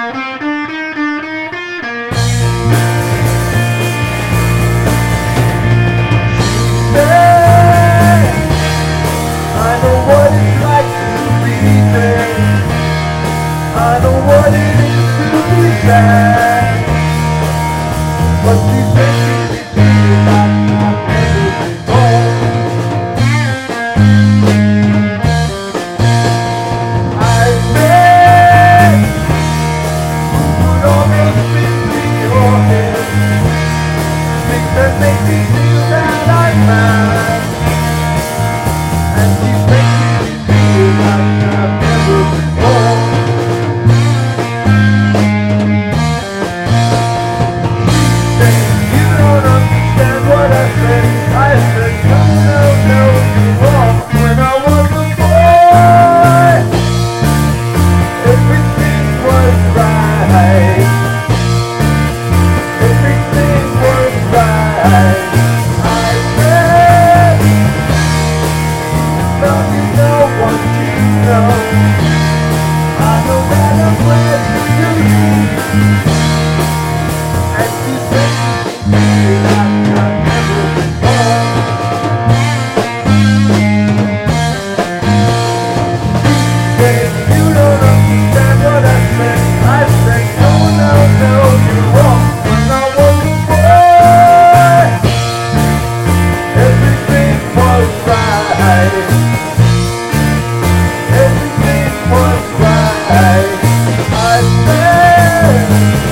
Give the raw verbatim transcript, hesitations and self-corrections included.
I know what it's like to be there. I know what it is to be sad. But these things you feel like I've never before. I said, put all those things in your head, things that make me feel that I'm mad. And these things you feel like I've never before. You don't understand what I said. I said, no, no, no, you're wrong. When I was a boy, everything was right. Everything was right. I said, now you know what you know. I know that I'm glad you do. And you say you like I've never before. Say you don't understand what I said. I said no, no, no, you're wrong. When I was a boy, everything was right. Everything was right. I said